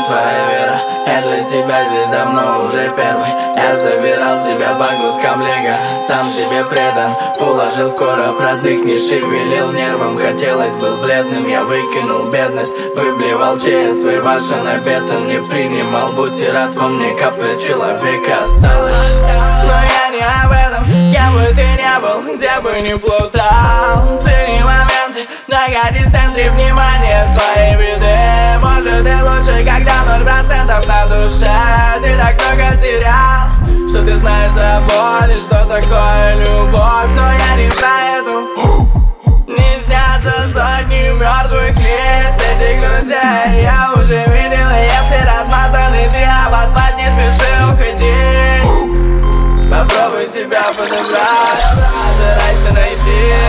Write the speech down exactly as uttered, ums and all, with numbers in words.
твоя вера. Я для себя здесь давно уже первый. Я забирал себя по кускам лего, сам себе предан. Уложил в короб родных, не шевелил нервом. Хотелось, был бледным, я выкинул бедность. Выблевал через свой вашен обед. Он не принимал, будь и рад, во мне капля человека осталась. Но я не об этом, кем бы ты не был, где бы ни плутал. Цени моменты, находи в центре внимания своей беды. Может и лучше, когда ноль процентов на душе. Ты так много терял, что ты знаешь о боли, что такое любовь. Но я не про эту. Не снятся сотни мертвых лиц этих людей. Я уже видел, если размазанный ты об асфальт, не спеши уходить. Попробуй себя подобрать, старайся найти